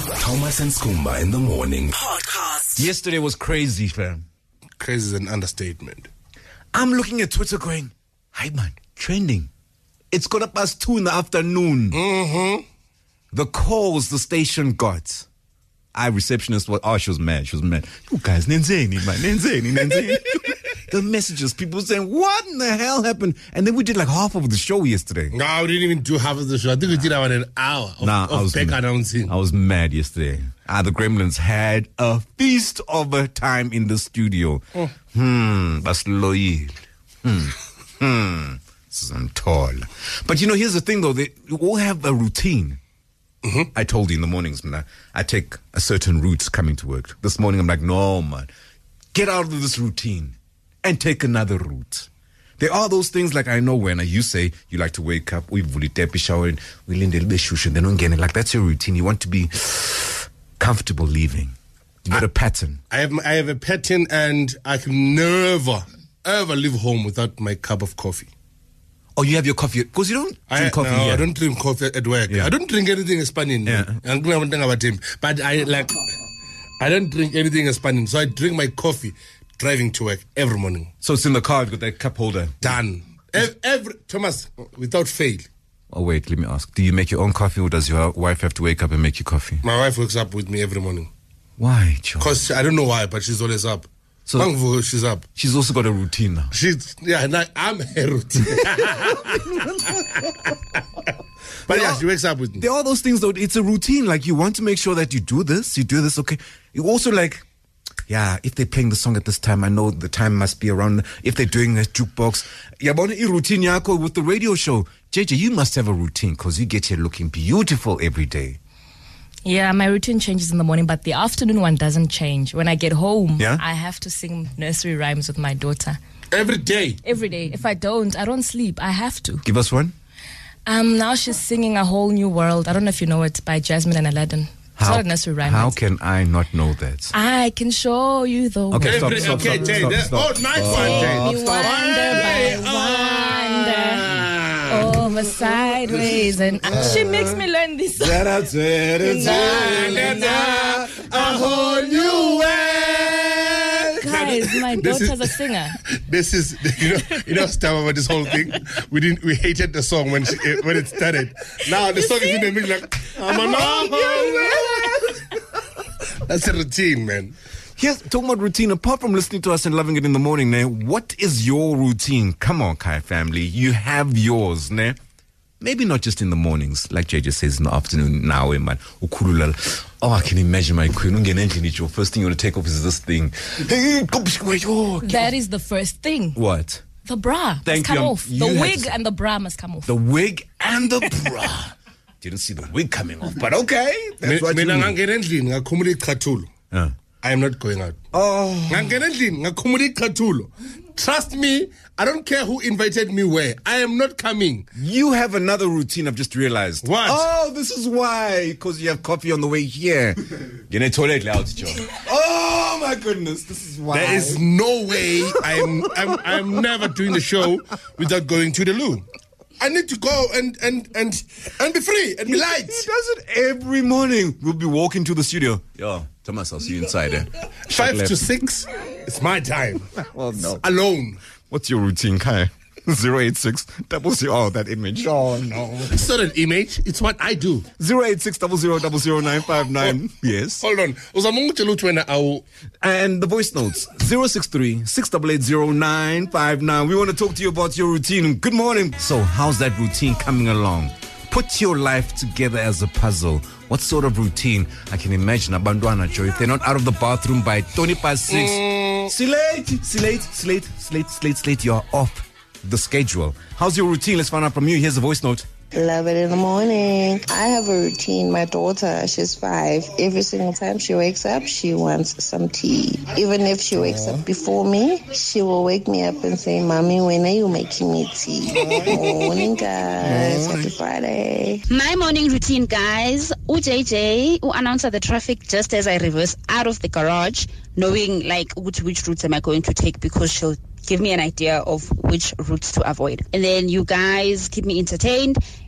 Thomas and Skumba in the morning. Podcast. Yesterday was crazy, fam. Crazy is an understatement. I'm looking at Twitter going, hi man, trending. It's 2:15 in the afternoon. Mm-hmm. The calls the station got. Receptionist was, she was mad. You guys, nenzeni, man, nenzeni. The messages, people saying, what in the hell happened? And then we did like half of the show yesterday. No, we didn't even do half of the show. I think we did about an hour of back announcing. I was mad yesterday. The Gremlins had a feast of a time in the studio. That's loyal. This is tall. But here's the thing though, they all have a routine. Mm-hmm. I told you in the mornings, man, I take a certain route coming to work. This morning I'm like, no, man, get out of this routine and take another route. There are those things like I know when you say you like to wake up, we shower, we linde shushin, then again, like that's your routine. You want to be comfortable leaving. You got a pattern. I have a pattern, and I can never ever leave home without my cup of coffee. Oh, you have your coffee because you don't drink coffee. No, here. I don't drink coffee at work. Yeah. I don't drink anything Spanish. Yeah. But I don't drink anything Spanish. So I drink my coffee driving to work every morning. So it's in the car. You've got that cup holder. Done. Thomas, without fail. Oh wait, let me ask. Do you make your own coffee, or does your wife have to wake up and make you coffee? My wife wakes up with me every morning. Why, Joe? Because I don't know why, but she's always up. So she's up. She's also got a routine now. I'm her routine. But she wakes up with me. There are those things though. It's a routine. Like you want to make sure that you do this. Okay. You also like, if they're playing the song at this time, I know the time must be around. If they're doing a jukebox, routine yako with the radio show. JJ, you must have a routine because you get here looking beautiful every day. Yeah, my routine changes in the morning, but the afternoon one doesn't change. When I get home, Yeah? I have to sing nursery rhymes with my daughter. Every day. Every day. If I don't sleep. I have to. Give us one. Now she's singing A Whole New World. I don't know if you know it, by Jasmine and Aladdin. It's not a nursery rhyme. How can I not know that? I can show you the world. Okay, stop. Jane. Stop. Oh, nice one, Jane. You wonder by wonder over sideways, and she makes me learn this song. A whole new world. Guys, my daughter's a singer. This is, stuff about this whole thing. We hated the song when it started. Now the song is in the middle like, I'm a whole new world. That's a routine, man. Here's talking about routine. Apart from listening to us and loving it in the morning, ne? What is your routine? Come on, Kai family. You have yours, ne? Maybe not just in the mornings, like JJ says in the afternoon. Now, man. I can imagine my queen. First thing you want to take off is this thing. That is the first thing. What? The bra must come off. The wig and the bra must come off. The wig and the bra. Didn't see the wig coming off, but okay. That's what you mean. I am not going out. Trust me, I don't care who invited me where. I am not coming. You have another routine, I've just realized. What? Oh, this is why. Because you have coffee on the way here. You're in a toilet loud, Joe. Oh, my goodness. This is why. There is no way I'm never doing the show without going to the loo. I need to go and be free and be light. He does it every morning. We'll be walking to the studio. Yo, Thomas, I'll see you inside. 5 to 6, it's my time. Well, no. Alone. What's your routine, Kai? 086 000 that image. Oh, no. It's not an image. It's what I do. 086 0000959. Yes. Hold on. And the voice notes 063 6880959. We want to talk to you about your routine. Good morning. So, how's that routine coming along? Put your life together as a puzzle. What sort of routine? I can imagine Abandwana Joy. If they're not out of the bathroom by 20:06. Slate. You're off the schedule. How's your routine? Let's find out from you. Here's a voice note. Love it in the morning. I have a routine. My daughter, she's 5. Every single time she wakes up, she wants some tea. Even if she wakes up before me, she will wake me up and say, Mommy, when are you making me tea? Morning, guys. Happy Friday. My morning routine, guys. UJJ will announce the traffic just as I reverse out of the garage, knowing like which routes am I going to take, because she'll give me an idea of which routes to avoid. And then you guys keep me entertained.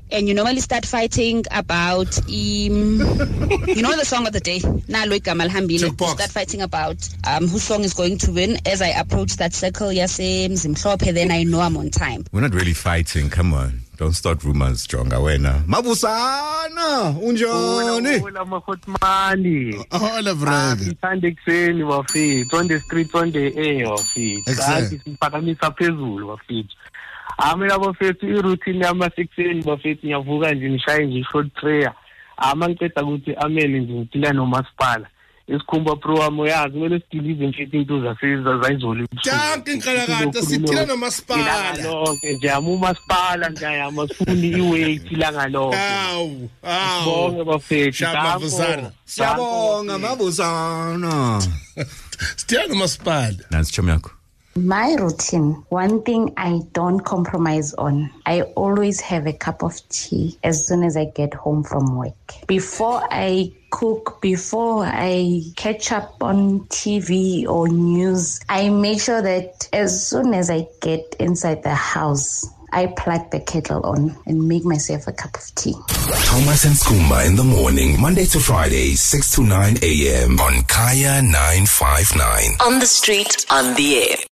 and you normally start fighting about you know the song of the day. You start fighting about whose song is going to win. As I approach that circle, then I know I'm on time. We're not really fighting. Come on. Don't start rumors, Jonga. Wena. Mabusana, unjani? Hola, Mahotmani. Hola, brother. Sithanda ekuseni wafethu, on the street, on the air wafethu. Exactly. Siphakamisa phezulu wafethu. Mina bafethu iroutine yami yasekuseni bafethu ngiyavuka nje ngishaye nje short prayer. Ngiceda ukuthi amele nje ngicela nomasipala. Isikhumba program yazi kumele sidilize mfethu into zayizolo. Danke nkalakata sithina nomasipala. Lonke nje umasipala nje amasifuni iweight ilanga lonke. Awu. Bonke bafethu. Siyabonga Mabusana. Sithina nomasipala. Nansi chomi yakho. My routine, one thing I don't compromise on, I always have a cup of tea as soon as I get home from work. Before I cook, before I catch up on TV or news, I make sure that as soon as I get inside the house, I plug the kettle on and make myself a cup of tea. Thomas and Skumba in the morning, Monday to Friday, 6 to 9 a.m. on Kaya 959. On the street, on the air.